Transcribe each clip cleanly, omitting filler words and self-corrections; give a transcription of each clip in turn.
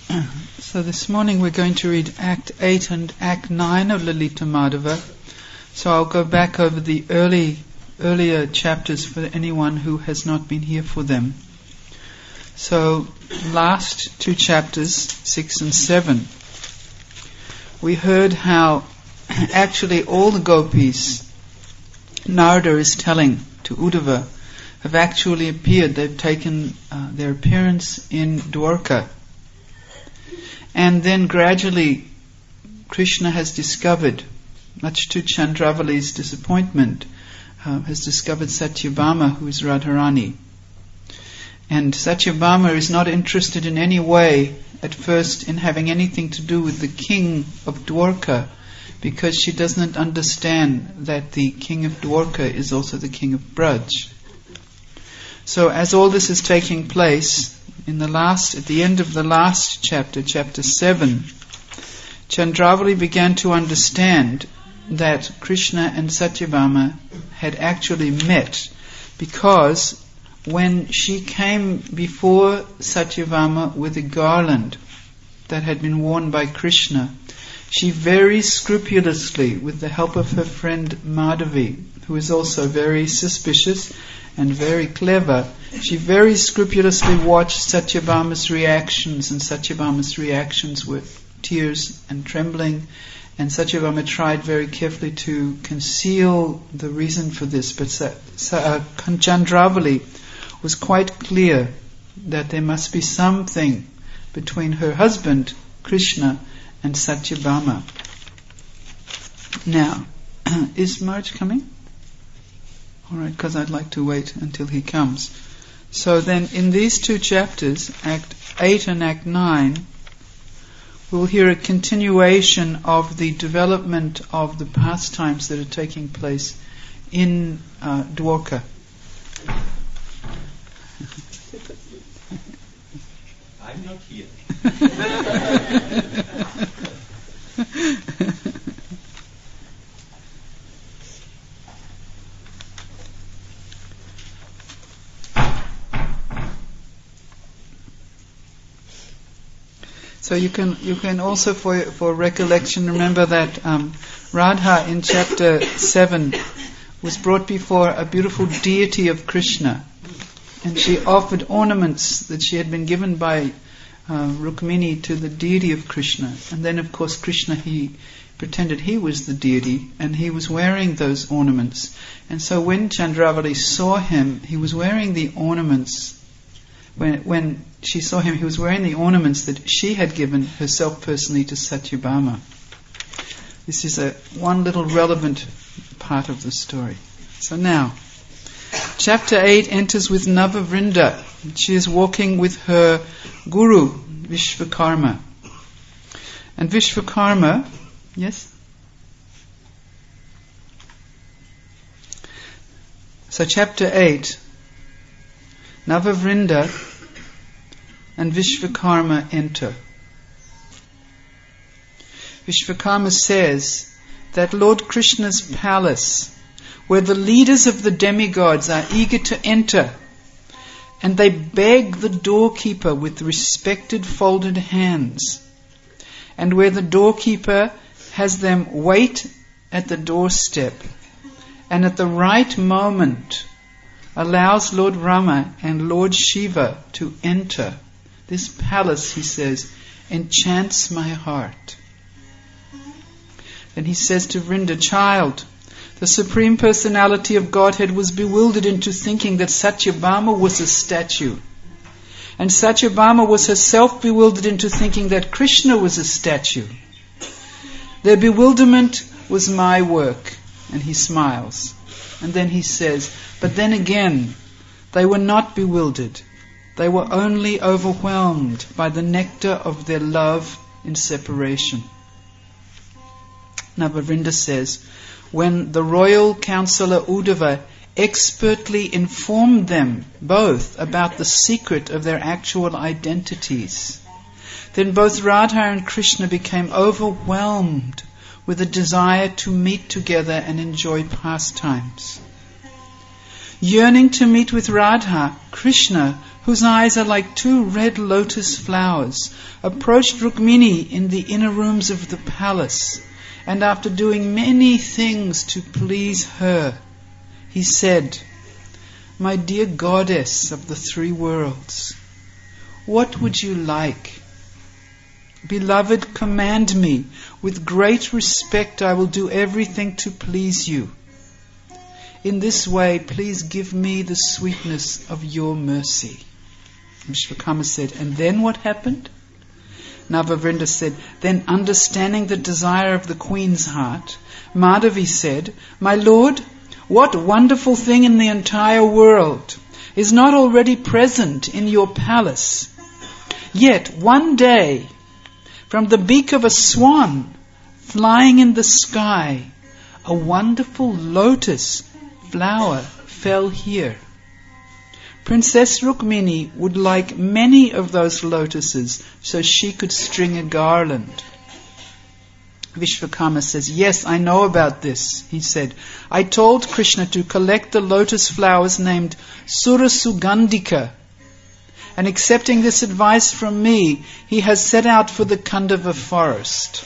So this morning we're going to read Act 8 and Act 9 of Lalita Madhava. So I'll go back over the earlier chapters for anyone who has not been here for them. So last two chapters, 6 and 7, we heard how actually all the gopis, Narada is telling to Uddhava, have actually appeared. They've taken their appearance in Dwarka. And then gradually Krishna has discovered, much to Chandravali's disappointment, has discovered Satyabhama, who is Radharani. And Satyabhama is not interested in any way at first in having anything to do with the king of Dwarka, because she doesn't understand that the king of Dwarka is also the king of Braj. So as all this is taking place, at the end of the last chapter, chapter 7, Chandravali began to understand that Krishna and Satyabhama had actually met, because when she came before Satyabhama with a garland that had been worn by Krishna, she very scrupulously, with the help of her friend Madhavi, who is also very suspicious and very clever, she very scrupulously watched Satyabhama's reactions, and Satyabhama's reactions were tears and trembling, and Satyabhama tried very carefully to conceal the reason for this, but Chandravali was quite clear that there must be something between her husband, Krishna, and Satyabhama. Now, is Marge coming? Alright, because I'd like to wait until he comes. So then in these two chapters, Act 8 and Act 9, we'll hear a continuation of the development of the pastimes that are taking place in Dwarka. I'm not here. So you can also for recollection remember that Radha in chapter 7 was brought before a beautiful deity of Krishna, and she offered ornaments that she had been given by Rukmini to the deity of Krishna. And then of course Krishna, he pretended he was the deity, and he was wearing those ornaments. And so when Chandravali saw him, he was wearing the ornaments. When she saw him, he was wearing the ornaments that she had given herself personally to Satyabhama. This is one little relevant part of the story. So now, chapter 8 enters with Navavrinda. She is walking with her guru, Vishvakarma. And Vishvakarma, yes? So chapter 8, Navavrinda and Vishvakarma enter. Vishvakarma says that Lord Krishna's palace, where the leaders of the demigods are eager to enter, and they beg the doorkeeper with respected folded hands, and where the doorkeeper has them wait at the doorstep, and at the right moment allows Lord Rama and Lord Shiva to enter. This palace, he says, enchants my heart. Then he says to Vrinda, child, the Supreme Personality of Godhead was bewildered into thinking that Satyabhama was a statue. And Satyabhama was herself bewildered into thinking that Krishna was a statue. Their bewilderment was my work. And he smiles. And then he says, but then again, they were not bewildered. They were only overwhelmed by the nectar of their love in separation. Navavrinda says, when the royal counsellor Uddhava expertly informed them both about the secret of their actual identities, then both Radha and Krishna became overwhelmed with a desire to meet together and enjoy pastimes. Yearning to meet with Radha, Krishna, whose eyes are like two red lotus flowers, approached Rukmini in the inner rooms of the palace, and after doing many things to please her, he said, "My dear goddess of the three worlds, what would you like? Beloved, command me. With great respect I will do everything to please you. In this way, please give me the sweetness of your mercy." Vishwakama said, "And then what happened?" Navavrinda said, "Then understanding the desire of the queen's heart, Madhavi said, 'My lord, what wonderful thing in the entire world is not already present in your palace? Yet one day, from the beak of a swan flying in the sky, a wonderful lotus flower fell here. Princess Rukmini would like many of those lotuses so she could string a garland." Vishwakama says, "Yes, I know about this," he said. "I told Krishna to collect the lotus flowers named Surasugandhika, and accepting this advice from me, he has set out for the Kandava forest."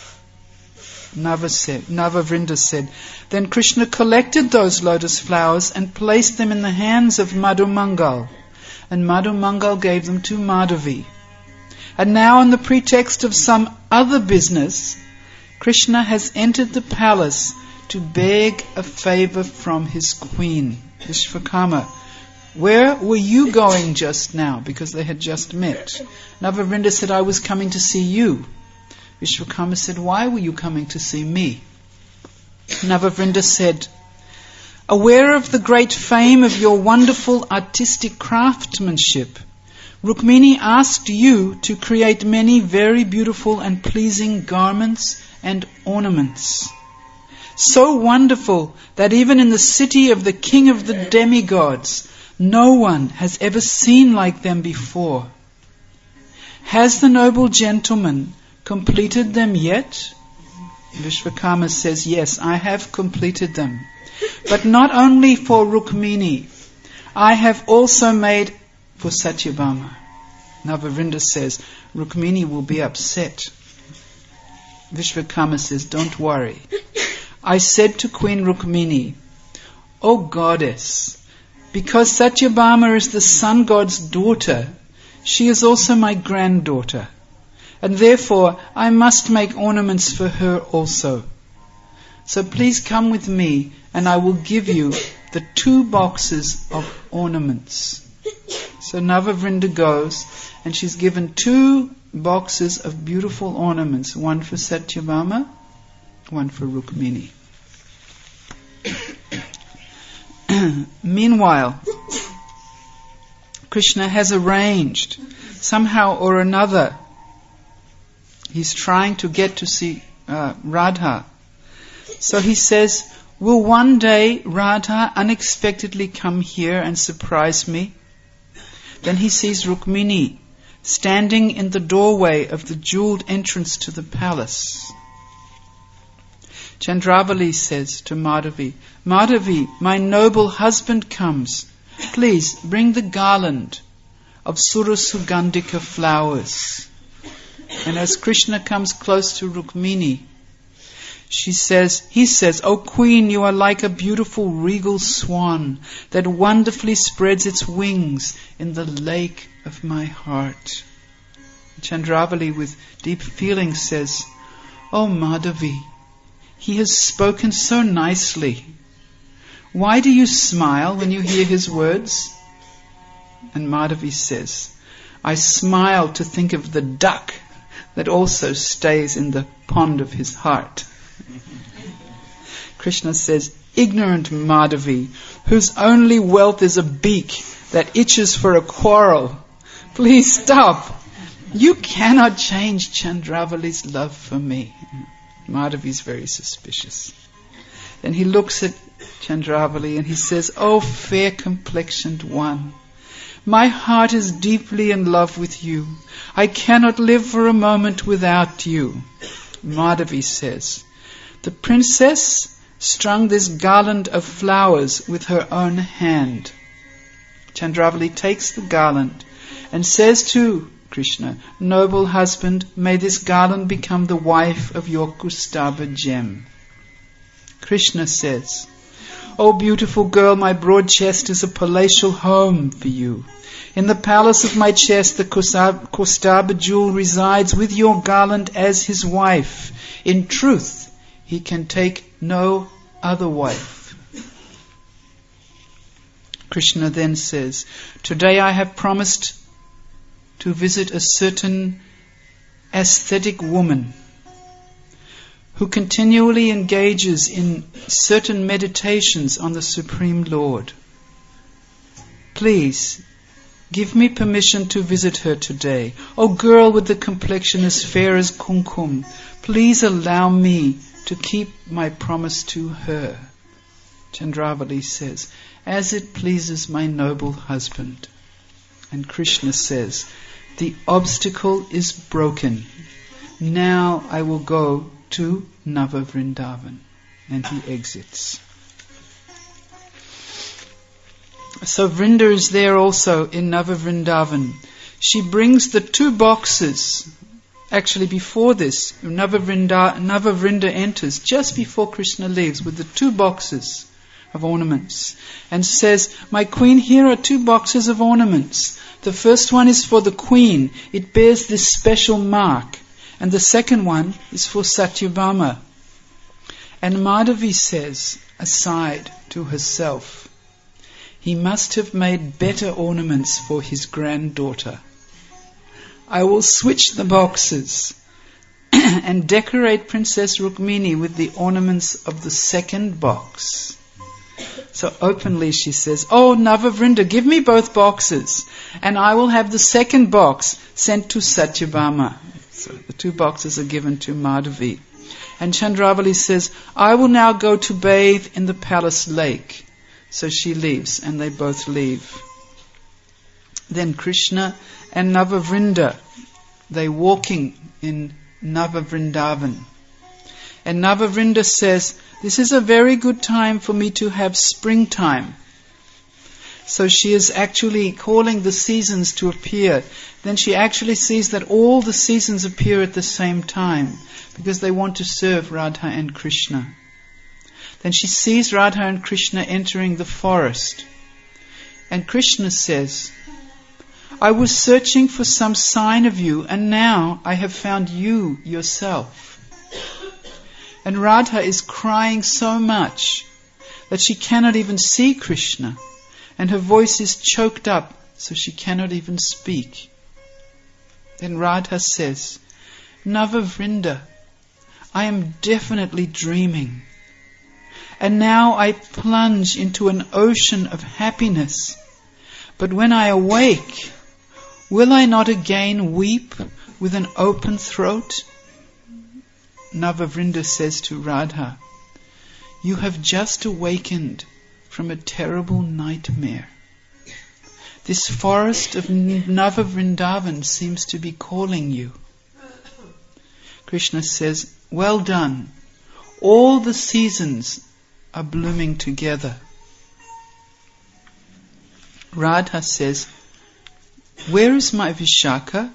Navavrinda said, "Then Krishna collected those lotus flowers and placed them in the hands of Madhumangal, and Madhumangal gave them to Madhavi. And now on the pretext of some other business, Krishna has entered the palace to beg a favor from his queen." Vishwakama, "Where were you going just now?" Because they had just met. Navavrinda said, "I was coming to see you." Vishwakama said, "Why were you coming to see me?" Navavrinda said, "Aware of the great fame of your wonderful artistic craftsmanship, Rukmini asked you to create many very beautiful and pleasing garments and ornaments. So wonderful that even in the city of the king of the demigods, no one has ever seen like them before. Has the noble gentleman completed them yet?" Vishwakama says, "Yes, I have completed them. But not only for Rukmini, I have also made for Satyabhama." Navavrinda says, "Rukmini will be upset." Vishwakama says, "Don't worry. I said to Queen Rukmini, 'O goddess, because Satyabhama is the sun god's daughter, she is also my granddaughter. And therefore I must make ornaments for her also. So please come with me and I will give you the 2 boxes of ornaments.'" So Navavrinda goes and she's given 2 boxes of beautiful ornaments, one for Satyabhama, one for Rukmini. Meanwhile, Krishna has arranged, somehow or another, he's trying to get to see Radha. So he says, "Will one day Radha unexpectedly come here and surprise me?" Then he sees Rukmini standing in the doorway of the jeweled entrance to the palace. Chandravali says to Madhavi, "Madhavi, my noble husband comes. Please bring the garland of Surasugandhika flowers." And as Krishna comes close to Rukmini, he says, "O Queen, you are like a beautiful regal swan that wonderfully spreads its wings in the lake of my heart." Chandravali, with deep feeling, says, "O Madhavi, he has spoken so nicely. Why do you smile when you hear his words?" And Madhavi says, "I smile to think of the duck that also stays in the pond of his heart." Krishna says, "Ignorant Madhavi, whose only wealth is a beak that itches for a quarrel. Please stop. You cannot change Chandravali's love for me." Madhavi is very suspicious. Then he looks at Chandravali and he says, "O fair complexioned one, my heart is deeply in love with you. I cannot live for a moment without you." Madhavi says, "The princess strung this garland of flowers with her own hand. Chandravali takes the garland and says to Krishna, "Noble husband, may this garland become the wife of your Kustubha gem." Krishna says, "O beautiful girl, my broad chest is a palatial home for you. In the palace of my chest, the Kustubha jewel resides with your garland as his wife. In truth, he can take no other wife." Krishna then says, "Today I have promised to visit a certain aesthetic woman who continually engages in certain meditations on the Supreme Lord. Please, give me permission to visit her today. O girl with the complexion as fair as kumkum, please allow me to keep my promise to her." Chandravali says, "As it pleases my noble husband." And Krishna says, "The obstacle is broken. Now I will go to Nava Vrindavan." And he exits. So Vrinda is there also in Nava Vrindavan. She brings the 2 boxes. Actually, before this, Nava Vrinda enters just before Krishna leaves with the 2 boxes of ornaments and says, "My queen, here are 2 boxes of ornaments. The first one is for the queen. It bears this special mark. And the second one is for Satyabhama." And Madhavi says, aside to herself, "He must have made better ornaments for his granddaughter. I will switch the boxes and decorate Princess Rukmini with the ornaments of the second box." So openly she says, "Oh, Navavrinda, give me both boxes, and I will have the second box sent to Satyabhama." So the 2 boxes are given to Madhavi. And Chandravali says, "I will now go to bathe in the palace lake." So she leaves, and they both leave. Then Krishna and Navavrinda, they walking in Navavrindavan. And Navavrinda says, "This is a very good time for me to have springtime." So she is actually calling the seasons to appear. Then she actually sees that all the seasons appear at the same time because they want to serve Radha and Krishna. Then she sees Radha and Krishna entering the forest. And Krishna says, "I was searching for some sign of you, and now I have found you yourself." And Radha is crying so much that she cannot even see Krishna, and her voice is choked up so she cannot even speak. Then Radha says, "Navavrinda, I am definitely dreaming. And now I plunge into an ocean of happiness. But when I awake, will I not again weep with an open throat?" Navavrinda says to Radha, "You have just awakened from a terrible nightmare. This forest of Navavrindavan seems to be calling you." Krishna says, "Well done. All the seasons are blooming together." Radha says, "Where is my Vishaka?"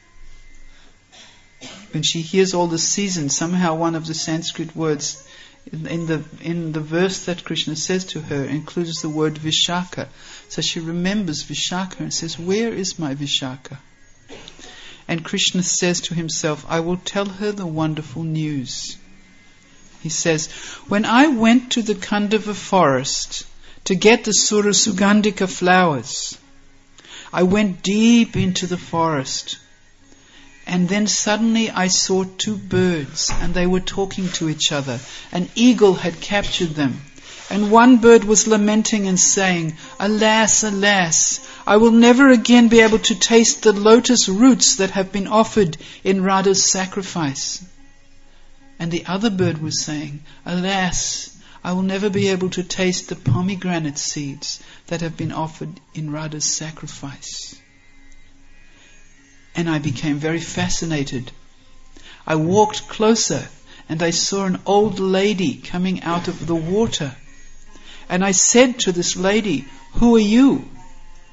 When she hears all the seasons, somehow one of the Sanskrit words in the verse that Krishna says to her includes the word Vishaka. So she remembers Vishaka and says, "Where is my Vishaka?" And Krishna says to himself, "I will tell her the wonderful news." He says, "When I went to the Kandava forest to get the Surasugandhika flowers, I went deep into the forest. And then suddenly I saw 2 birds, and they were talking to each other. An eagle had captured them. And one bird was lamenting and saying, 'Alas, alas, I will never again be able to taste the lotus roots that have been offered in Radha's sacrifice.' And the other bird was saying, 'Alas, I will never be able to taste the pomegranate seeds that have been offered in Radha's sacrifice.' And I became very fascinated. I walked closer and I saw an old lady coming out of the water. And I said to this lady, 'Who are you?'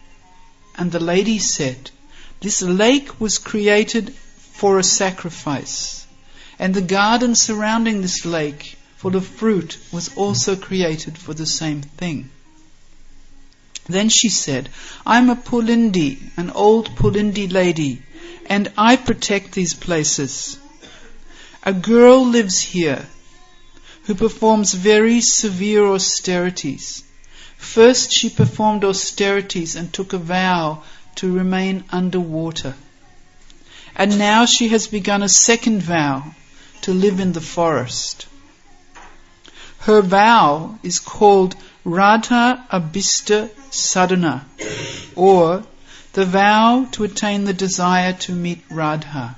And the lady said, "This lake was created for a sacrifice, and the garden surrounding this lake full of fruit was also created for the same thing." Then she said, "I'm a Pulindi, an old Pulindi lady, and I protect these places. A girl lives here who performs very severe austerities. First she performed austerities and took a vow to remain underwater. And now she has begun a second vow to live in the forest. Her vow is called Radha Abhishta Sadhana, or the vow to attain the desire to meet Radha."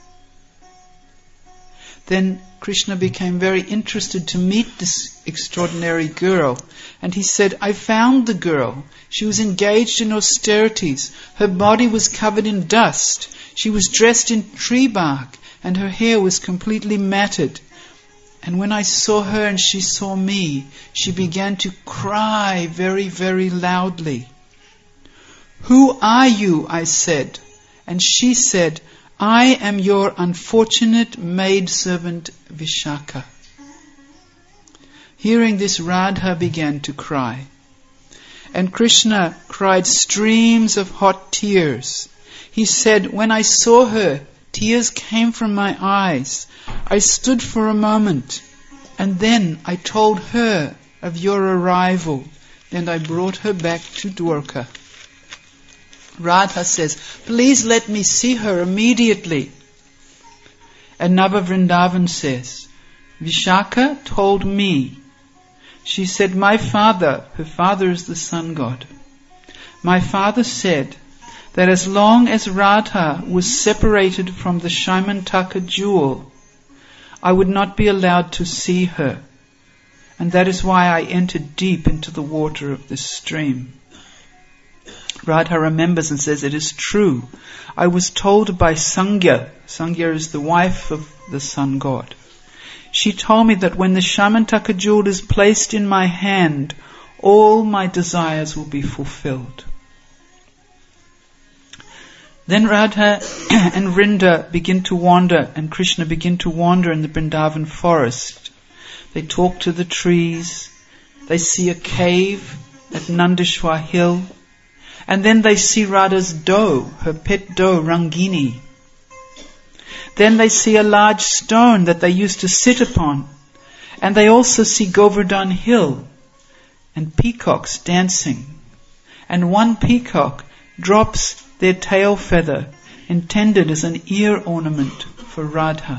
Then Krishna became very interested to meet this extraordinary girl, and he said, "I found the girl. She was engaged in austerities. Her body was covered in dust. She was dressed in tree bark, and her hair was completely matted. And when I saw her and she saw me, she began to cry very, very loudly. 'Who are you?' I said. And she said, 'I am your unfortunate maidservant Vishaka.' Hearing this, Radha began to cry. And Krishna cried streams of hot tears. He said, 'When I saw her, tears came from my eyes. I stood for a moment, and then I told her of your arrival, and I brought her back to Dwarka.'" Radha says, "Please let me see her immediately." And Nava Vrindavan says, "Vishaka told me. She said, my father," her father is the sun god, "my father said that as long as Radha was separated from the Shaimantaka jewel, I would not be allowed to see her. And that is why I entered deep into the water of this stream." Radha remembers and says, "It is true. I was told by Sangya," Sangya is the wife of the sun god, "she told me that when the Shamantaka jewel is placed in my hand, all my desires will be fulfilled." Then Radha and Vrinda begin to wander, and Krishna begin to wander in the Vrindavan forest. They talk to the trees. They see a cave at Nandishwar hill. And then they see Radha's doe, her pet doe, Rangini. Then they see a large stone that they used to sit upon. And they also see Govardhan hill and peacocks dancing. And one peacock drops their tail feather, intended as an ear ornament for Radha.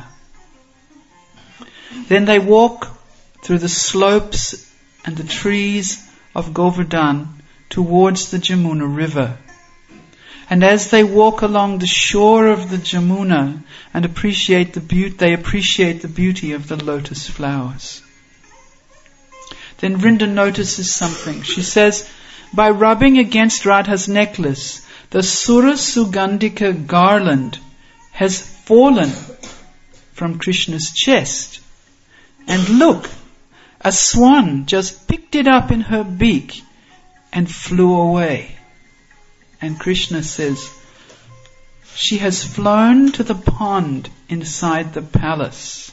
Then they walk through the slopes and the trees of Govardhan towards the Jamuna river. And as they walk along the shore of the Jamuna and appreciate the beauty of the lotus flowers. Then Vrinda notices something. She says, by rubbing against Radha's necklace, the Sura Sugandhika garland has fallen from Krishna's chest. And look, a swan just picked it up in her beak and flew away. And Krishna says, she has flown to the pond inside the palace.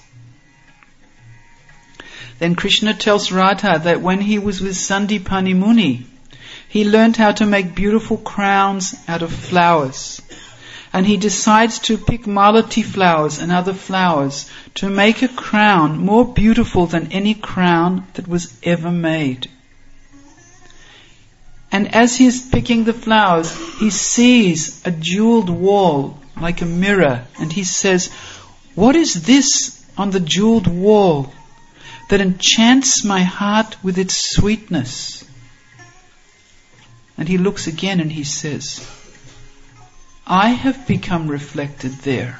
Then Krishna tells Radha that when he was with Sandipani Muni, he learned how to make beautiful crowns out of flowers. And he decides to pick malati flowers and other flowers to make a crown more beautiful than any crown that was ever made. And as he is picking the flowers, he sees a jeweled wall like a mirror. And he says, what is this on the jeweled wall that enchants my heart with its sweetness? And he looks again and he says, I have become reflected there.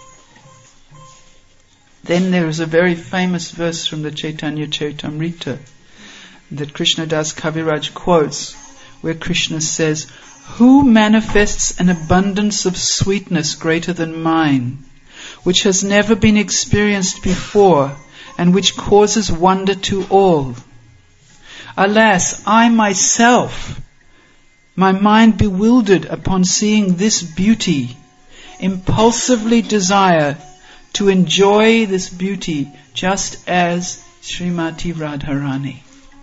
Then there is a very famous verse from the Chaitanya Charitamrita that Krishna Das Kaviraj quotes, where Krishna says, who manifests an abundance of sweetness greater than mine, which has never been experienced before, and which causes wonder to all? Alas, I myself my mind bewildered upon seeing this beauty, impulsively desire to enjoy this beauty just as Srimati Radharani.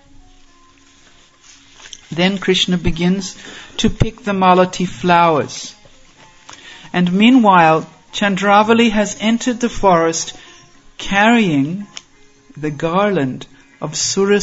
Then Krishna begins to pick the malati flowers. And meanwhile, Chandravali has entered the forest carrying the garland of Sura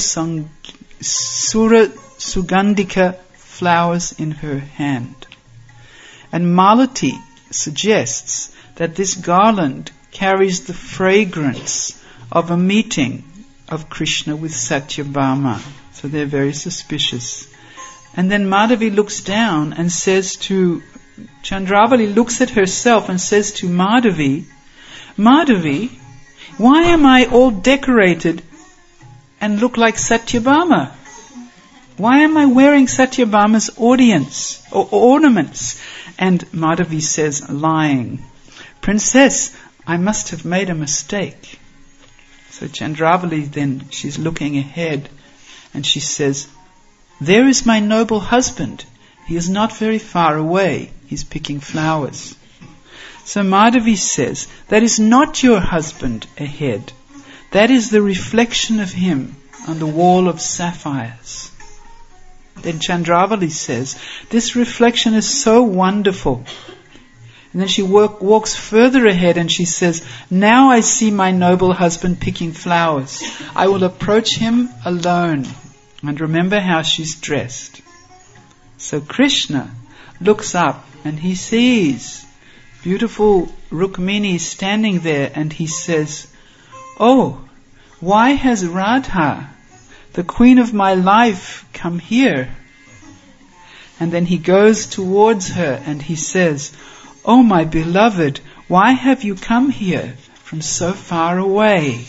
Sugandhika flowers in her hand. And Malati suggests that this garland carries the fragrance of a meeting of Krishna with Satyabhama. So they're very suspicious. And then Madhavi looks down and says to Chandravali, looks at herself and says to Madhavi, Madhavi, why am I all decorated and look like Satyabhama? Why am I wearing Satyabhama's ornaments? And Madhavi says, lying, Princess, I must have made a mistake. So Chandravali then, she's looking ahead and she says, there is my noble husband. He is not very far away. He's picking flowers. So Madhavi says, that is not your husband ahead. That is the reflection of him on the wall of sapphires. Then Chandravali says, this reflection is so wonderful. And then she walks further ahead and she says, now I see my noble husband picking flowers. I will approach him alone. And remember how she's dressed. So Krishna looks up and he sees beautiful Rukmini standing there and he says, oh, why has Radha, the queen of my life, come here? And then he goes towards her and he says, oh my beloved, why have you come here from so far away?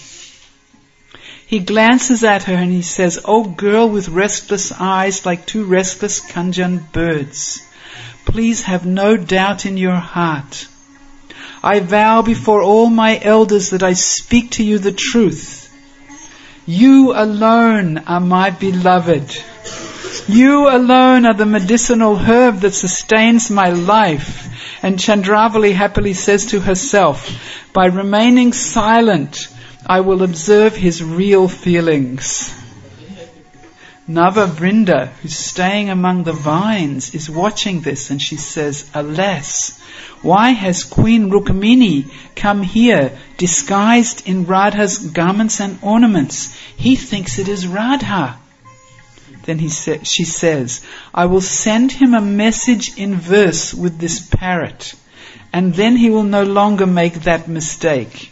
He glances at her and he says, oh girl with restless eyes like two restless Kanjan birds, please have no doubt in your heart. I vow before all my elders that I speak to you the truth. You alone are my beloved. You alone are the medicinal herb that sustains my life. And Chandravali happily says to herself, by remaining silent, I will observe his real feelings. Nava Vrinda, who's staying among the vines, is watching this and she says, alas, why has Queen Rukmini come here disguised in Radha's garments and ornaments? He thinks it is Radha. Then she says, I will send him a message in verse with this parrot, and then he will no longer make that mistake.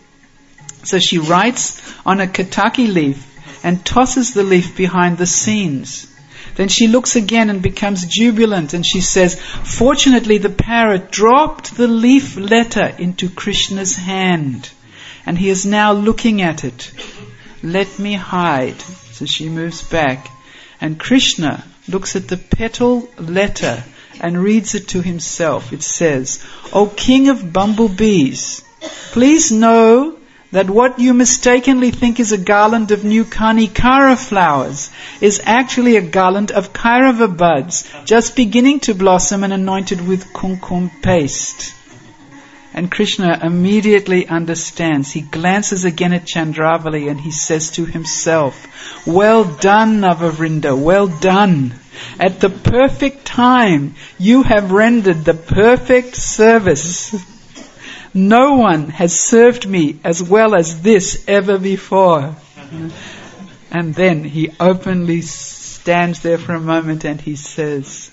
So she writes on a Ketaki leaf and tosses the leaf behind the scenes. Then she looks again and becomes jubilant and she says, fortunately the parrot dropped the leaf letter into Krishna's hand and he is now looking at it. Let me hide. So she moves back and Krishna looks at the petal letter and reads it to himself. It says, O king of bumblebees, please know that what you mistakenly think is a garland of new Kanikara flowers is actually a garland of Kairava buds just beginning to blossom and anointed with kumkum paste. And Krishna immediately understands. He glances again at Chandravali and he says to himself, well done, Navavrinda, well done. At the perfect time, you have rendered the perfect service. No one has served me as well as this ever before. And then he openly stands there for a moment and he says,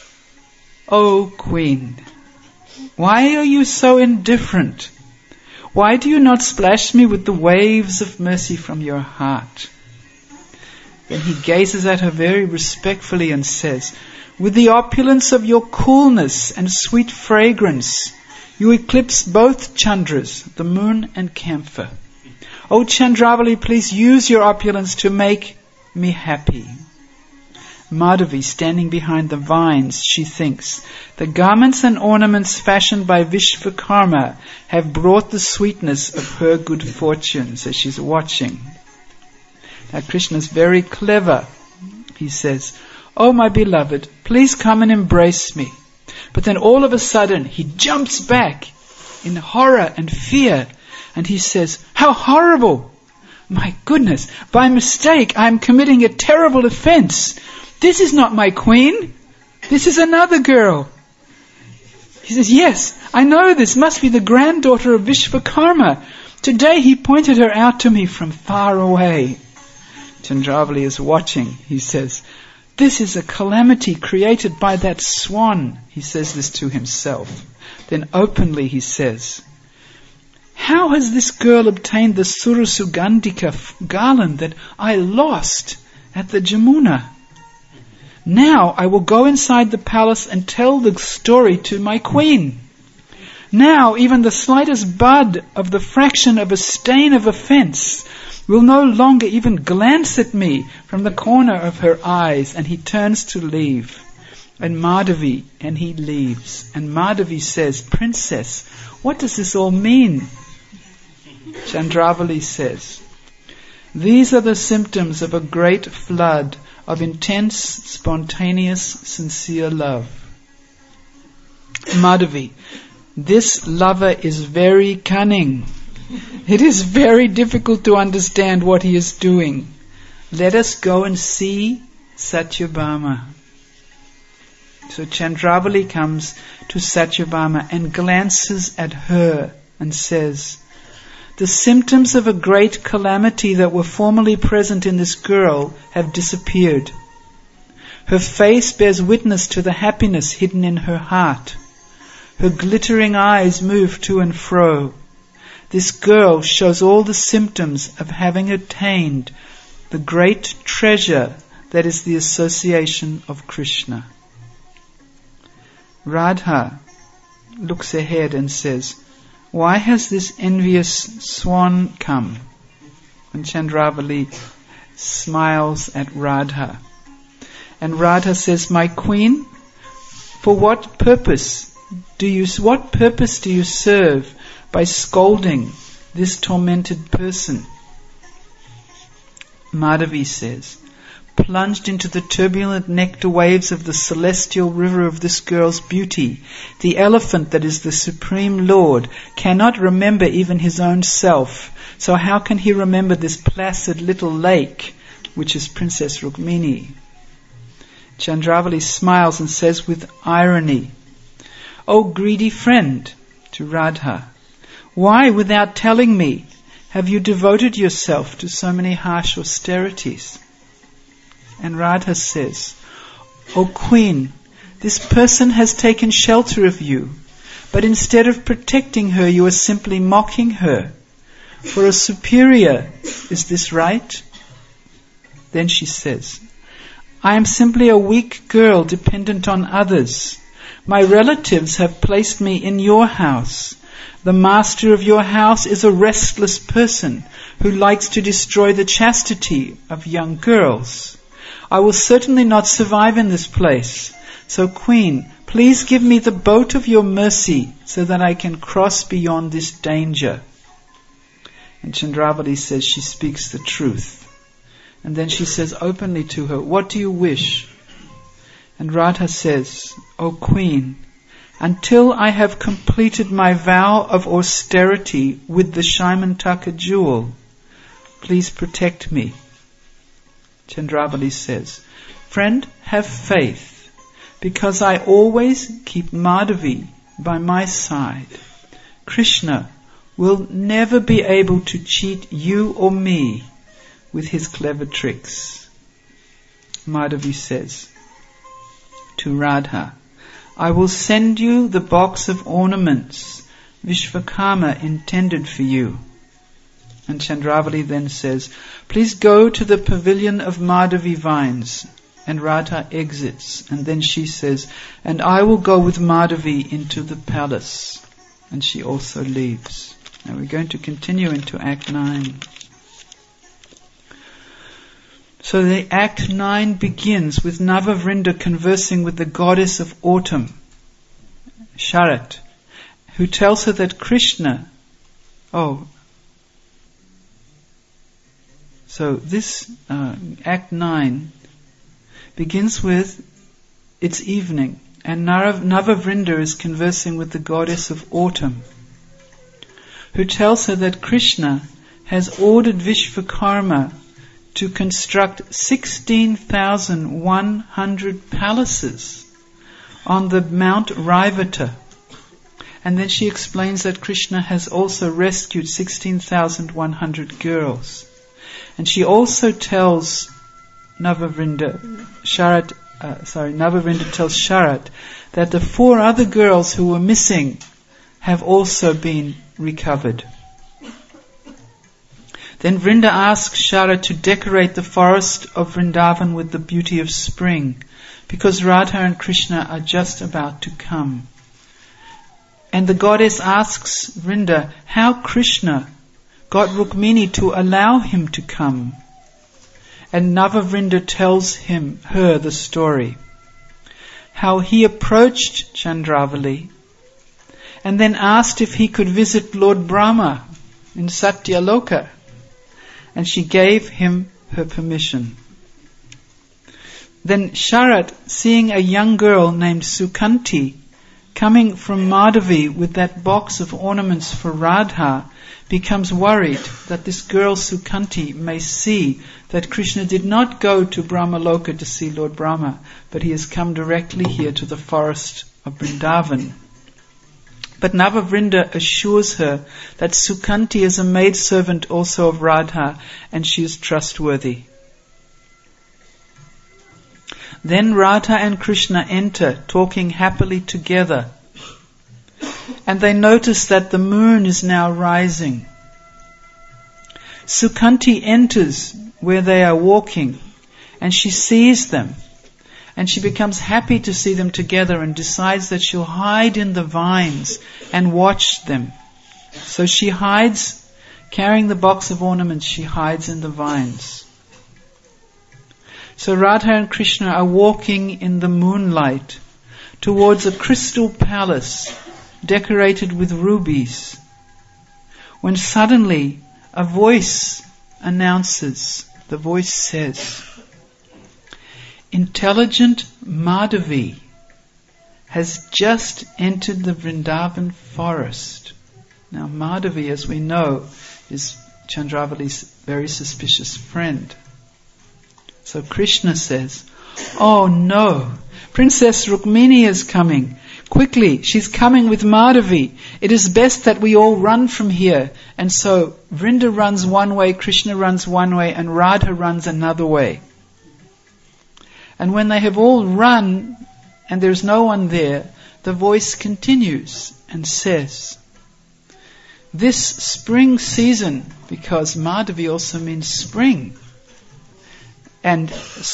O Queen, why are you so indifferent? Why do you not splash me with the waves of mercy from your heart? Then he gazes at her very respectfully and says, with the opulence of your coolness and sweet fragrance, you eclipse both Chandras, the moon and camphor. O Chandravali, please use your opulence to make me happy. Madhavi, standing behind the vines, she thinks, the garments and ornaments fashioned by Vishvakarma have brought the sweetness of her good fortune. So she's watching. Now Krishna is very clever. He says, "Oh, my beloved, please come and embrace me." But then all of a sudden, he jumps back in horror and fear, and he says, "How horrible! My goodness, by mistake I am committing a terrible offense. This is not my queen. This is another girl." He says, "Yes, I know this must be the granddaughter of Vishvakarma. Today he pointed her out to me from far away." Chandravali is watching. He says, "This is a calamity created by that swan." He says this to himself. Then openly he says, "How has this girl obtained the Surasugandhika garland that I lost at the Jamuna? Now I will go inside the palace and tell the story to my queen. Now even the slightest bud of the fraction of a stain of offense will no longer even glance at me from the corner of her eyes." And he turns to leave. And Madhavi, and he leaves. And Madhavi says, "Princess, what does this all mean?" Chandravali says, "These are the symptoms of a great flood of intense, spontaneous, sincere love." Madhavi, this lover is very cunning. It is very difficult to understand what he is doing. Let us go and see Satyabhama. So Chandravali comes to Satyabhama and glances at her and says, "The symptoms of a great calamity that were formerly present in this girl have disappeared. Her face bears witness to the happiness hidden in her heart. Her glittering eyes move to and fro. This girl shows all the symptoms of having attained the great treasure that is the association of Krishna." Radha looks ahead and says, "Why has this envious swan come?" And Chandravali smiles at Radha. And Radha says, "My queen, for what purpose do you serve by scolding this tormented person?" Madhavi says, "Plunged into the turbulent nectar waves of the celestial river of this girl's beauty, the elephant that is the Supreme Lord cannot remember even his own self. So how can he remember this placid little lake, which is Princess Rukmini?" Chandravali smiles and says with irony, "O greedy friend," to Radha, "why, without telling me, have you devoted yourself to so many harsh austerities?" And Radha says, "O Queen, this person has taken shelter of you, but instead of protecting her, you are simply mocking her. For a superior, is this right?" Then she says, "I am simply a weak girl dependent on others. My relatives have placed me in your house. The master of your house is a restless person who likes to destroy the chastity of young girls. I will certainly not survive in this place. So, Queen, please give me the boat of your mercy so that I can cross beyond this danger." And Chandravali says she speaks the truth. And then she says openly to her, "What do you wish?" And Radha says, "O Queen, until I have completed my vow of austerity with the Shaimantaka jewel, please protect me." Chandravali says, "Friend, have faith, because I always keep Madhavi by my side. Krishna will never be able to cheat you or me with his clever tricks." Madhavi says to Radha, "I will send you the box of ornaments Vishvakarma intended for you." And Chandravali then says, "Please go to the pavilion of Madhavi vines." And Radha exits, and then she says, "And I will go with Madhavi into the palace." And she also leaves. Now we're going to continue into Act 9. So the Act 9 begins with Navavrinda conversing with the goddess of autumn, Sharat, who tells her that Krishna... So this Act 9 begins with, it's evening, and Navavrinda is conversing with the goddess of autumn, who tells her that Krishna has ordered Vishvakarma to construct 16,100 palaces on the Mount Raivata. And then she explains that Krishna has also rescued 16,100 girls. And she also tells Navavrinda tells Sharat that the 4 other girls who were missing have also been recovered. Then Vrinda asks Sharat to decorate the forest of Vrindavan with the beauty of spring, because Radha and Krishna are just about to come. And the goddess asks Vrinda how Krishna got Rukmini to allow him to come. And Navavrinda tells her the story, how he approached Chandravali and then asked if he could visit Lord Brahma in Satyaloka, and she gave him her permission. Then Sharat, seeing a young girl named Sukanti coming from Madhavi with that box of ornaments for Radha, becomes worried that this girl Sukanti may see that Krishna did not go to Brahmaloka to see Lord Brahma, but he has come directly here to the forest of Vrindavan. But Navavrinda assures her that Sukanti is a maidservant also of Radha, and she is trustworthy. Then Radha and Krishna enter, talking happily together. And they notice that the moon is now rising. Sukanti enters where they are walking, and she sees them. And she becomes happy to see them together and decides that she'll hide in the vines and watch them. So she hides, carrying the box of ornaments, she hides in the vines. So Radha and Krishna are walking in the moonlight towards a crystal palace decorated with rubies, when suddenly a voice announces, the voice says, intelligent Madhavi has just entered the Vrindavan forest. Now Madhavi, as we know, is Chandravali's very suspicious friend. So Krishna says, oh no, Princess Rukmini is coming. Quickly, she's coming with Madhavi. It is best that we all run from here. And so Vrinda runs one way, Krishna runs one way, and Radha runs another way. And when they have all run and there's no one there, the voice continues and says, this spring season, because Madhavi also means spring, and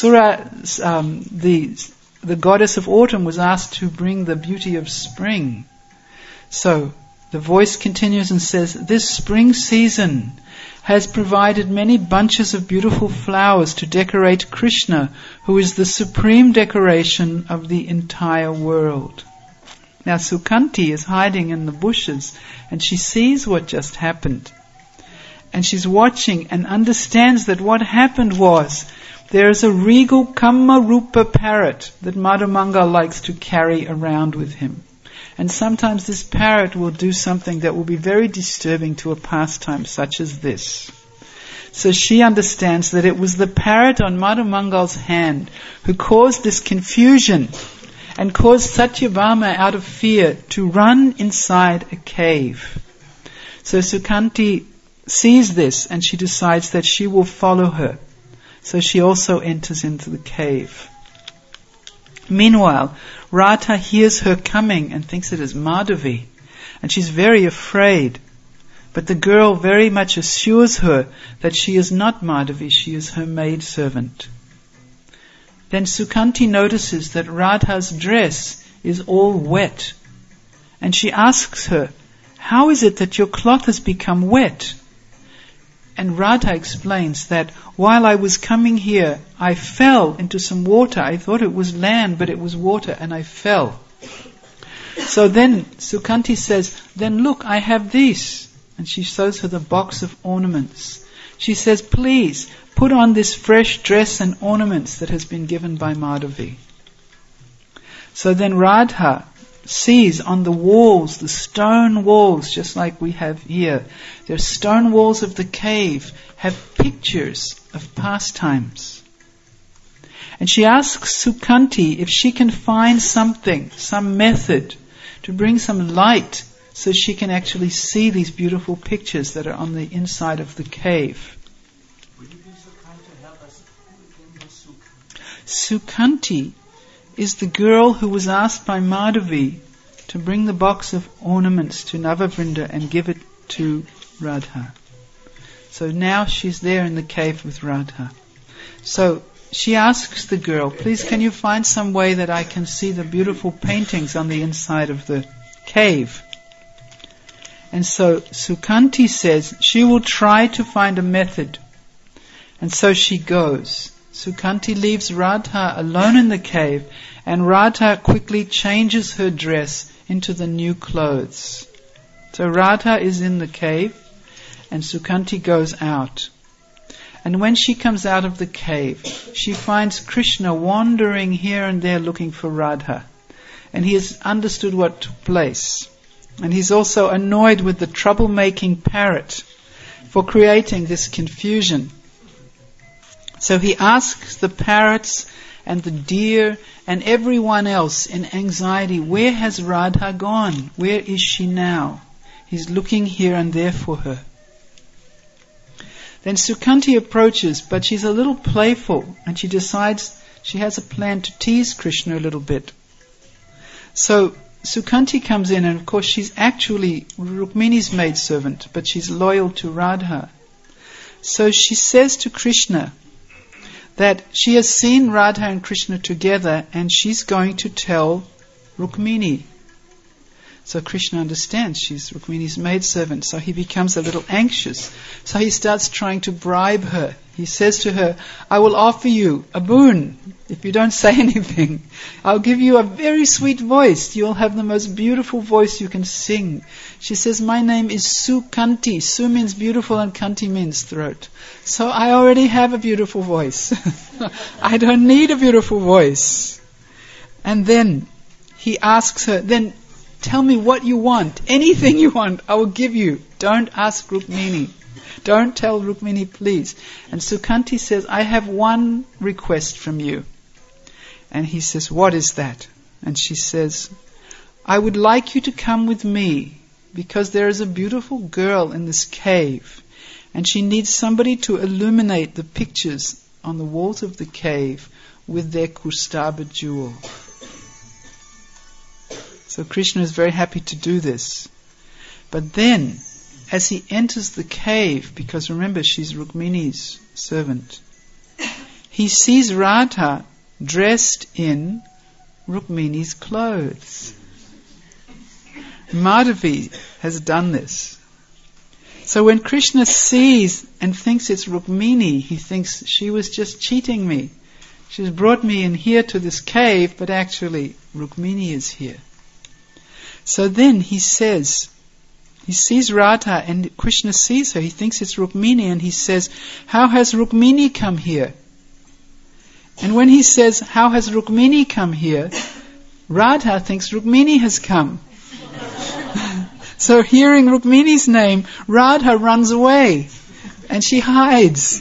the goddess of autumn was asked to bring the beauty of spring. So the voice continues and says, this spring season has provided many bunches of beautiful flowers to decorate Krishna, who is the supreme decoration of the entire world. Now Sukanti is hiding in the bushes and she sees what just happened. And she's watching and understands that what happened was, there is a regal Kama Rupa parrot that Madhumangal likes to carry around with him. And sometimes this parrot will do something that will be very disturbing to a pastime such as this. So she understands that it was the parrot on Madhumangal's hand who caused this confusion and caused Satyabhama out of fear to run inside a cave. So Sukanti sees this and she decides that she will follow her. So she also enters into the cave. Meanwhile, Radha hears her coming and thinks it is Madhavi, and she's very afraid. But the girl very much assures her that she is not Madhavi, she is her maidservant. Then Sukanti notices that Radha's dress is all wet, and she asks her, how is it that your cloth has become wet? And Radha explains that while I was coming here, I fell into some water. I thought it was land, but it was water, and I fell. So then Sukanti says, then look, I have these. And she shows her the box of ornaments. she says, please, put on this fresh dress and ornaments that has been given by Madhavi. So then Radha sees on the walls, the stone walls, just like we have here, their stone walls of the cave have pictures of pastimes. And she asks Sukanti if she can find something, some method, to bring some light so she can actually see these beautiful pictures that are on the inside of the cave. Will you be so kind to help us? Who is Sukanti is the girl who was asked by Madhavi to bring the box of ornaments to Navavrinda and give it to Radha. So now she's there in the cave with Radha. So she asks the girl, please can you find some way that I can see the beautiful paintings on the inside of the cave? And so Sukanti says she will try to find a method. And so she goes. Sukanti leaves Radha alone in the cave, and Radha quickly changes her dress into the new clothes. So Radha is in the cave, and Sukanti goes out. And when she comes out of the cave, she finds Krishna wandering here and there looking for Radha. And he has understood what took place. And he's also annoyed with the troublemaking parrot for creating this confusion. So he asks the parrots and the deer and everyone else in anxiety, where has Radha gone? Where is she now? He's looking here and there for her. Then Sukanti approaches, but she's a little playful, and she decides she has a plan to tease Krishna a little bit. So Sukanti comes in, and of course she's actually Rukmini's maidservant, but she's loyal to Radha. So she says to Krishna that she has seen Radha and Krishna together, and she's going to tell Rukmini. So Krishna understands she's Rukmini's maidservant, so he becomes a little anxious. So he starts trying to bribe her. He says to her, I will offer you a boon if you don't say anything. I'll give you a very sweet voice. You'll have the most beautiful voice you can sing. She says, my name is Sukanti. Su means beautiful and Kanti means throat. So I already have a beautiful voice. I don't need a beautiful voice. And then he asks her, then tell me what you want. Anything you want, I will give you. Don't ask Rukmini. Don't tell Rukmini, please. And Sukanti says, I have one request from you. And he says, what is that? And she says, I would like you to come with me because there is a beautiful girl in this cave and she needs somebody to illuminate the pictures on the walls of the cave with their Kustaba jewel. So Krishna is very happy to do this. But then, as he enters the cave, because remember she's Rukmini's servant, he sees Radha dressed in Rukmini's clothes. Madhavi has done this. So when Krishna sees and thinks it's Rukmini, he thinks she was just cheating me. She's brought me in here to this cave, but actually Rukmini is here. So then he says, he sees Radha and Krishna sees her. He thinks it's Rukmini and he says, how has Rukmini come here? And when he says, how has Rukmini come here? Radha thinks Rukmini has come. So hearing Rukmini's name, Radha runs away and she hides.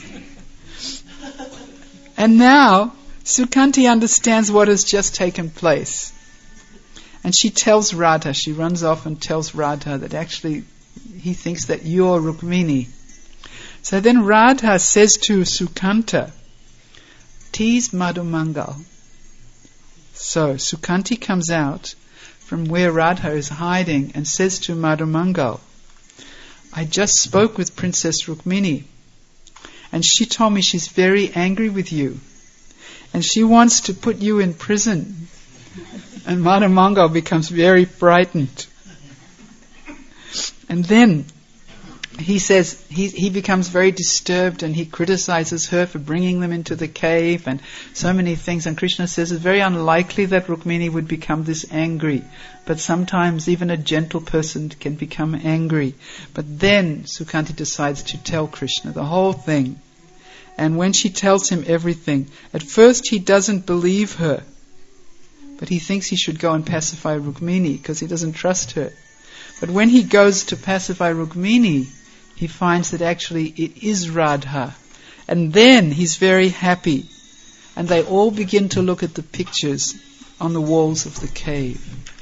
And now Sukanti understands what has just taken place. And she tells Radha, she runs off and tells Radha that actually he thinks that you're Rukmini. So then Radha says to Sukanta, tease Madhumangal. So Sukanti comes out from where Radha is hiding and says to Madhumangal, I just spoke with Princess Rukmini and she told me she's very angry with you and she wants to put you in prison. And Madhumangal becomes very frightened. And then he says he becomes very disturbed and he criticizes her for bringing them into the cave and so many things. And Krishna says it's very unlikely that Rukmini would become this angry. But sometimes even a gentle person can become angry. But then Sukhanti decides to tell Krishna the whole thing. And when she tells him everything, at first he doesn't believe her. But he thinks he should go and pacify Rukmini because he doesn't trust her. But when he goes to pacify Rukmini, he finds that actually it is Radha. And then he's very happy. And they all begin to look at the pictures on the walls of the cave.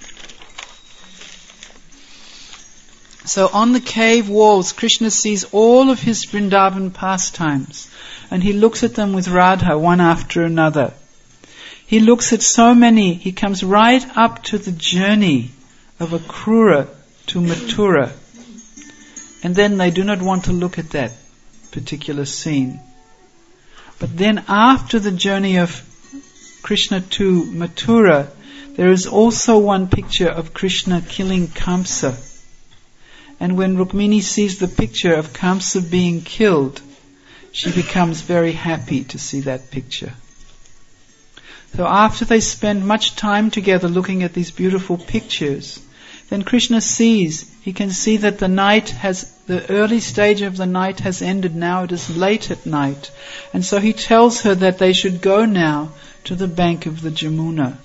So on the cave walls, Krishna sees all of his Vrindavan pastimes. And he looks at them with Radha one after another. He looks at so many, he comes right up to the journey of Akrura to Mathura. And then they do not want to look at that particular scene. But then after the journey of Krishna to Mathura, there is also one picture of Krishna killing Kamsa. And when Rukmini sees the picture of Kamsa being killed, she becomes very happy to see that picture. So after they spend much time together looking at these beautiful pictures, then Krishna sees, he can see that the early stage of the night has ended. Now it is late at night. And so he tells her that they should go now to the bank of the Jamuna.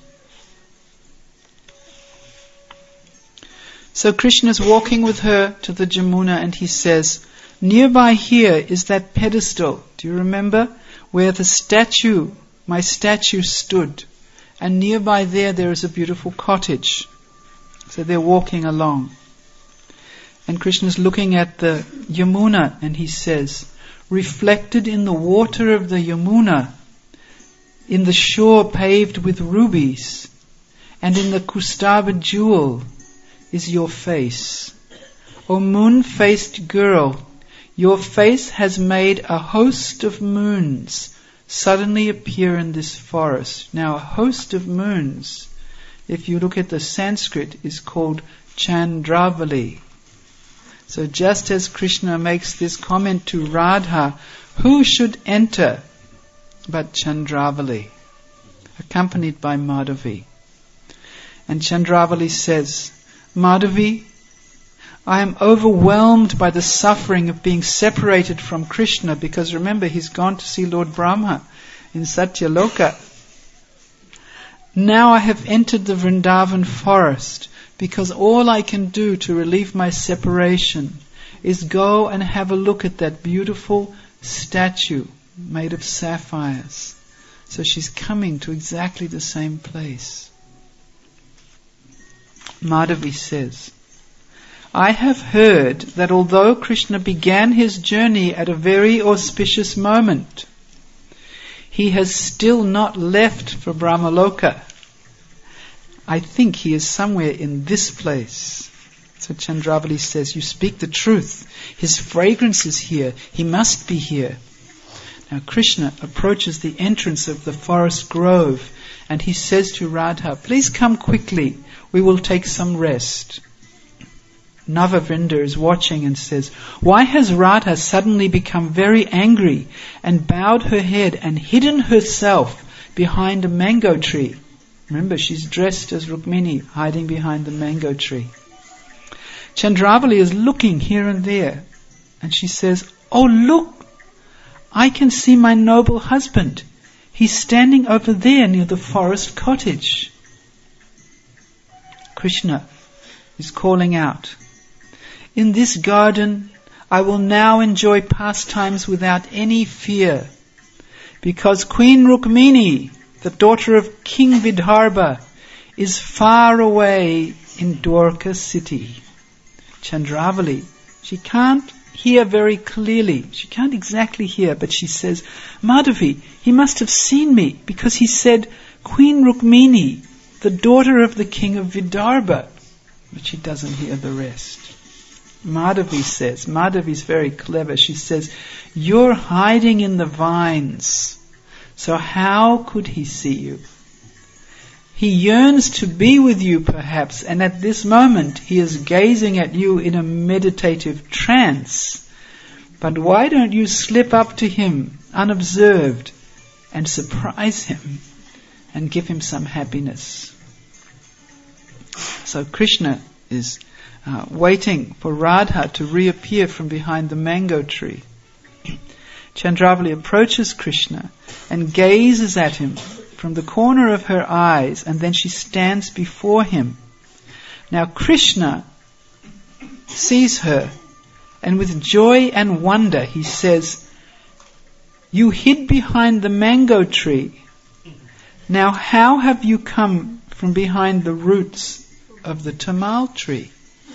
So Krishna is walking with her to the Jamuna and he says, nearby here is that pedestal. Do you remember? Where my statue stood. And nearby there is a beautiful cottage. So they're walking along. And Krishna is looking at the Yamuna and he says, reflected in the water of the Yamuna, in the shore paved with rubies, and in the Kustaba jewel is your face. O moon-faced girl, your face has made a host of moons suddenly appear in this forest. Now a host of moons, if you look at the Sanskrit, is called Chandravali. So just as Krishna makes this comment to Radha, who should enter but Chandravali, accompanied by Madhavi. And Chandravali says, Madhavi, I am overwhelmed by the suffering of being separated from Krishna, because remember, he's gone to see Lord Brahma in Satyaloka. Now I have entered the Vrindavan forest, because all I can do to relieve my separation is go and have a look at that beautiful statue made of sapphires. So she's coming to exactly the same place. Madhavi says, I have heard that although Krishna began his journey at a very auspicious moment, he has still not left for Brahmaloka. I think he is somewhere in this place. So Chandravali says, you speak the truth. His fragrance is here. He must be here. Now Krishna approaches the entrance of the forest grove and he says to Radha, please come quickly. We will take some rest. Navavrinda is watching and says, why has Radha suddenly become very angry and bowed her head and hidden herself behind a mango tree? Remember, she's dressed as Rukmini, hiding behind the mango tree. Chandravali is looking here and there, and she says, oh look, I can see my noble husband. He's standing over there near the forest cottage. Krishna is calling out, in this garden I will now enjoy pastimes without any fear, because Queen Rukmini, the daughter of King Vidarbha, is far away in Dwarka city. Chandravali, she can't hear very clearly. She can't exactly hear, but she says, Madhavi, he must have seen me, because he said, Queen Rukmini, the daughter of the king of Vidarbha. But she doesn't hear the rest. Madhavi says, Madhavi's very clever, she says, you're hiding in the vines. So how could he see you? He yearns to be with you perhaps, and at this moment he is gazing at you in a meditative trance. But why don't you slip up to him unobserved and surprise him and give him some happiness? So Krishna is waiting for Radha to reappear from behind the mango tree. Chandravali approaches Krishna and gazes at him from the corner of her eyes, and then she stands before him. Now Krishna sees her, and with joy and wonder he says, "You hid behind the mango tree. Now how have you come from behind the roots of the tamal tree?"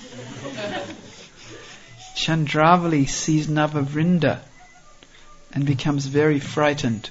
Chandravali sees Navavrinda and becomes very frightened.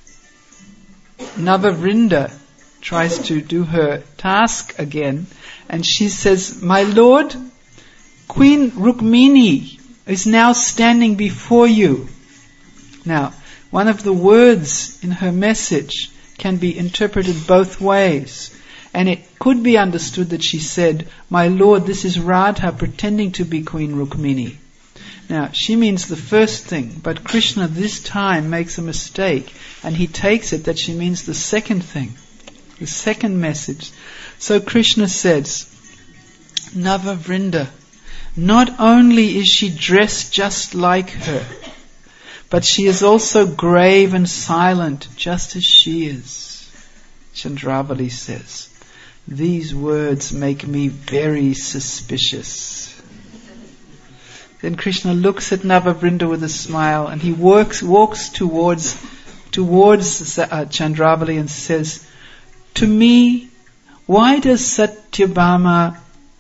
Navavrinda tries to do her task again, and she says, "My lord, Queen Rukmini is now standing before you." Now, one of the words in her message can be interpreted both ways, and it could be understood that she said, "My lord, this is Radha pretending to be Queen Rukmini." Now, she means the first thing, but Krishna this time makes a mistake, and he takes it that she means the second thing, the second message. So Krishna says, "Navavrinda, not only is she dressed just like her, but she is also grave and silent, just as she is." Chandravali says, "These words make me very suspicious." Then Krishna looks at Navavrinda with a smile, and he walks towards Chandravali and says, "To me, why does Satyabhama..."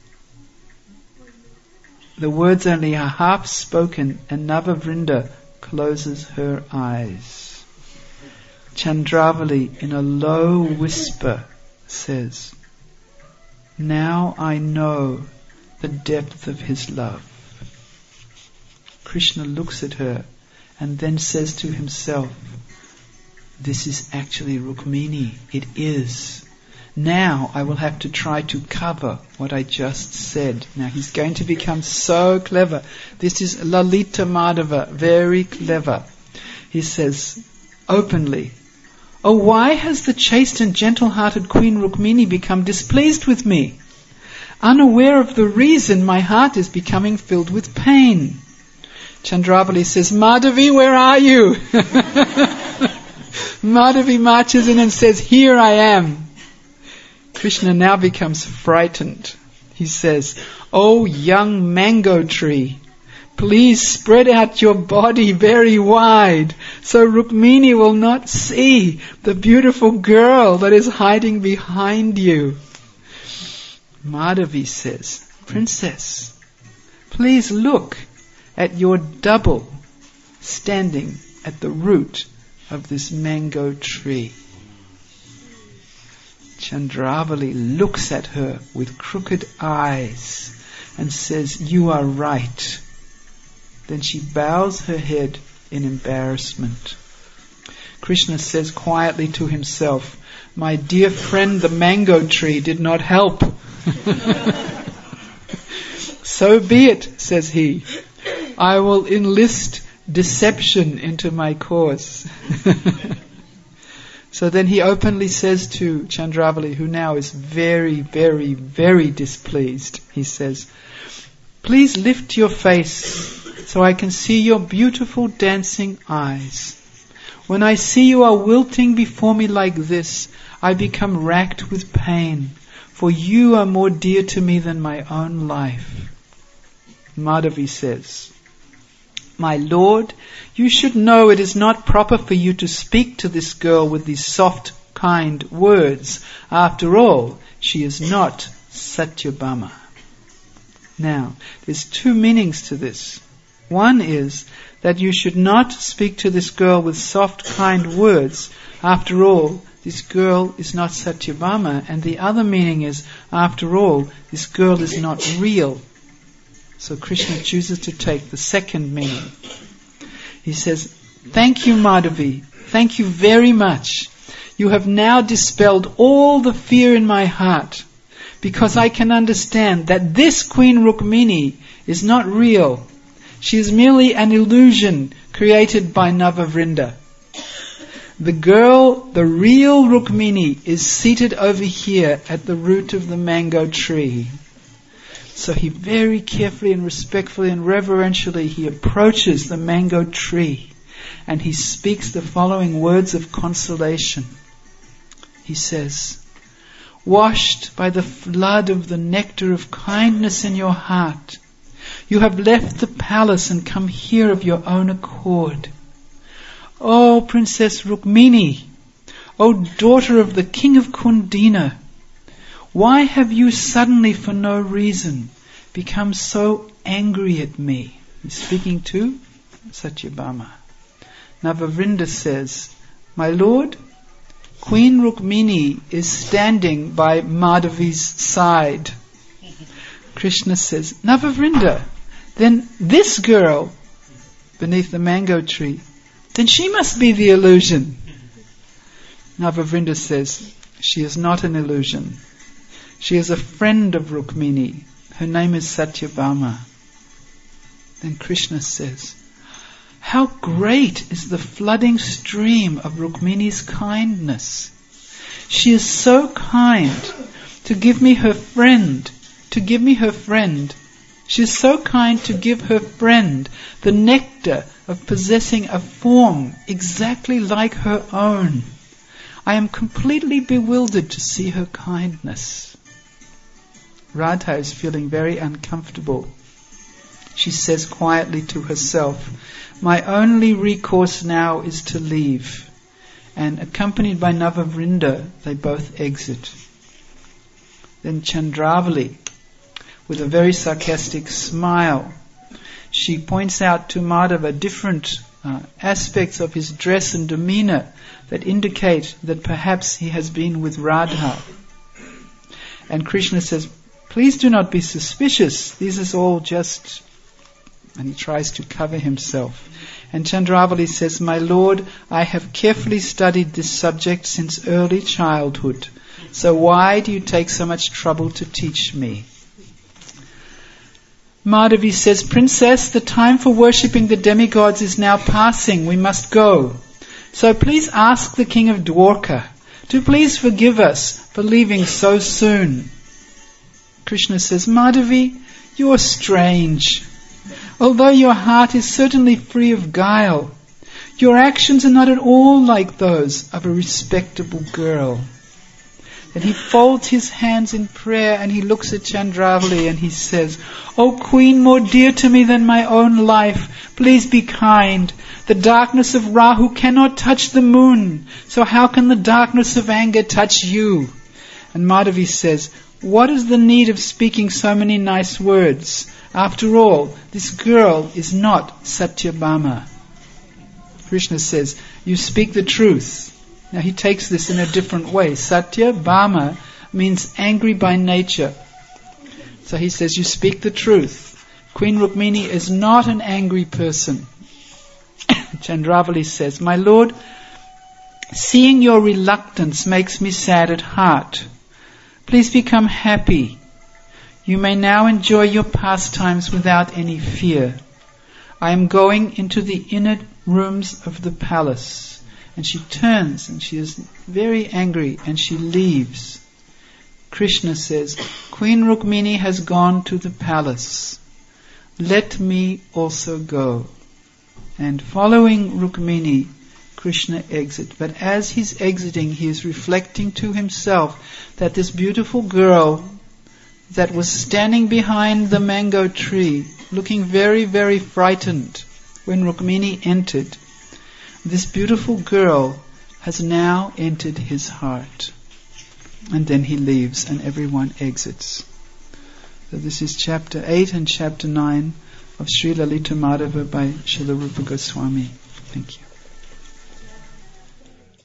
The words only are half spoken, and Navavrinda closes her eyes. Chandravali, in a low whisper, says, "Now I know the depth of his love." Krishna looks at her and then says to himself, "This is actually Rukmini. It is. Now I will have to try to cover what I just said." Now he's going to become so clever. This is Lalita Madhava, very clever. He says openly, "Oh, why has the chaste and gentle-hearted Queen Rukmini become displeased with me? Unaware of the reason, my heart is becoming filled with pain." Chandravali says, "Madhavi, where are you?" Madhavi marches in and says, "Here I am." Krishna now becomes frightened. He says, "Oh, young mango tree, please spread out your body very wide so Rukmini will not see the beautiful girl that is hiding behind you." Madhavi says, "Princess, please look at your double standing at the root of this mango tree." Chandravali looks at her with crooked eyes and says, "You are right." Then she bows her head in embarrassment. Krishna says quietly to himself, "My dear friend, the mango tree did not help." "So be it," says he. "I will enlist deception into my cause." So then he openly says to Chandravali, who now is very, very, very displeased, he says, "Please lift your face so I can see your beautiful dancing eyes. When I see you are wilting before me like this, I become racked with pain, for you are more dear to me than my own life." Madhavi says, "My lord, you should know it is not proper for you to speak to this girl with these soft, kind words. After all, she is not Satyabhama." Now, there's two meanings to this. One is that you should not speak to this girl with soft, kind words. After all, this girl is not Satyabhama. And the other meaning is, after all, this girl is not real. So Krishna chooses to take the second meaning. He says, "Thank you, Madhavi. Thank you very much. You have now dispelled all the fear in my heart, because I can understand that this Queen Rukmini is not real. She is merely an illusion created by Navavrinda. The girl, the real Rukmini, is seated over here at the root of the mango tree. So he very carefully and respectfully and reverentially he approaches the mango tree and he speaks the following words of consolation. He says, washed by the flood of the nectar of kindness in your heart, you have left the palace and come here of your own accord. O Princess Rukmini, O daughter of the King of Kundina, why have you suddenly for no reason become so angry at me? He's speaking to Satyabhama. Navavrinda says, my lord, Queen Rukmini is standing by Madhavi's side. Krishna says, Navavrinda, then this girl beneath the mango tree, then she must be the illusion. Navavrinda says, she is not an illusion. She is a friend of Rukmini. Her name is Satyabhama. Then Krishna says, how great is the flooding stream of Rukmini's kindness. She is so kind to give me her friend, She is so kind to give her friend the nectar of possessing a form exactly like her own. I am completely bewildered to see her kindness. Radha is feeling very uncomfortable. She says quietly to herself, my only recourse now is to leave. And accompanied by Navavrinda, they both exit. Then Chandravali, with a very sarcastic smile, she points out to Madhava different aspects of his dress and demeanor that indicate that perhaps he has been with Radha. And Krishna says, please do not be suspicious. This is all just... And he tries to cover himself. And Chandravali says, my lord, I have carefully studied this subject since early childhood. So why do you take so much trouble to teach me? Madhavi says, princess, the time for worshipping the demigods is now passing. We must go. So please ask the king of Dwarka to please forgive us for leaving so soon. Krishna says, Madhavi, you are strange. Although your heart is certainly free of guile, your actions are not at all like those of a respectable girl. Then he folds his hands in prayer and he looks at Chandravali and he says, O queen more dear to me than my own life, please be kind. The darkness of Rahu cannot touch the moon, so how can the darkness of anger touch you? And Madhavi says, what is the need of speaking so many nice words? After all, this girl is not Satyabhama. Krishna says, you speak the truth. Now he takes this in a different way. Satyabhama means angry by nature. So he says, you speak the truth. Queen Rukmini is not an angry person. Chandravali says, my lord, seeing your reluctance makes me sad at heart. Please become happy. You may now enjoy your pastimes without any fear. I am going into the inner rooms of the palace. And she turns and she is very angry and she leaves. Krishna says, Queen Rukmini has gone to the palace. Let me also go. And following Rukmini, Krishna exits. But as he's exiting, he is reflecting to himself that this beautiful girl that was standing behind the mango tree, looking very, very frightened when Rukmini entered, this beautiful girl has now entered his heart. And then he leaves and everyone exits. So this is chapter 8 and chapter 9 of Sri Lalita Madhava by Srila Rupa Goswami. Thank you.